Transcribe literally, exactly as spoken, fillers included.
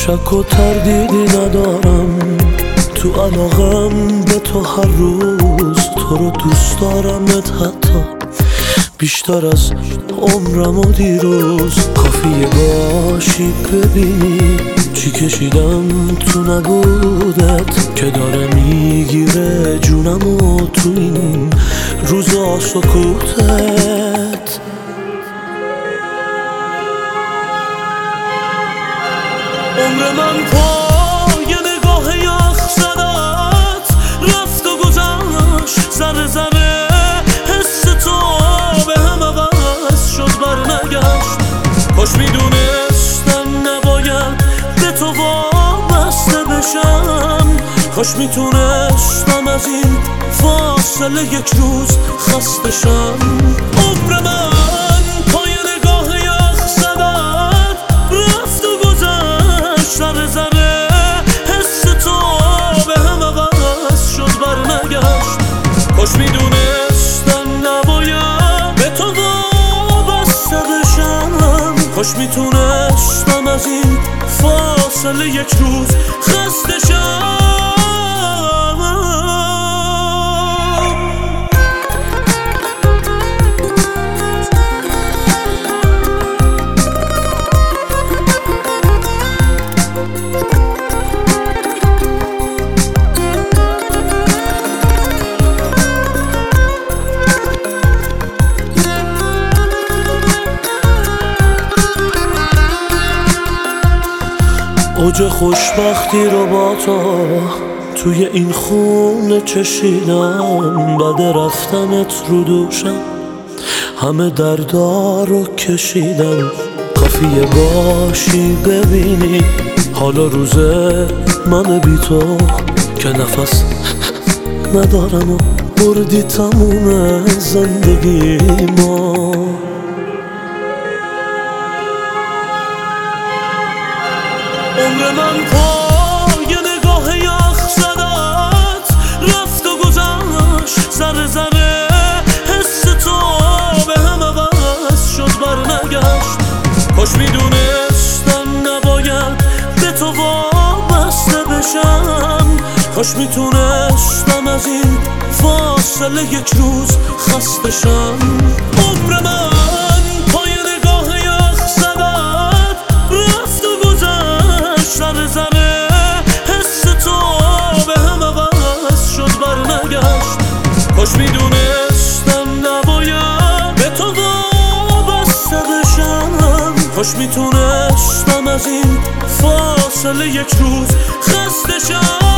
شک و تردیدی ندارم تو علاقم به تو، هر روز تو رو دوست دارمت، حتی بیشتر از عمرم و دیروز. کافیه باشی ببینی چی کشیدم تو نبودت، که داره میگیره جونم و تو این روزا سکوتت. عمر من پای نگاه یخ زدت رفت و گذشت، ذره ذره حس تو به هم عوض شد برنگشت. کاش میدونستم نباید به تو وابسته بشم، کاش میتونستم از این فاصله یک روز خسته شم. عمر من پای نگاه یخ زدت رفت و گذشت، ذره ذره حس تو به هم عوض شد برنگشت. کاش میدونستم نباید به تو وابسته بشم، کاش میتونستم از این فاصله یک روز خسته شم. اوج خوشبختی رو با تو توی این خونه چشیدم، بعد رفتنت رو دوشم همه دردا رو کشیدم. کافیه باشی ببینی حالا روزه من بی تو، که نفس ندارم و بردی تموم زندگی ما. عمر من پای نگاه یخ زدت رفت و گذشت، ذره ذره حس تو به هم عوض شد برنگشت. کاش میدونستم نباید به تو وابسته بشم، کاش میتونستم از این فاصله یک روز خسته شم. عمر من پای نگاه یخ زدت رفت و گذشت، ذره ذره حس تو به هم عوض شد برنگشت. کاش میدونستم نباید به تو وابسته بشم، کاش میتونستم از این فاصله یک روز خسته شم.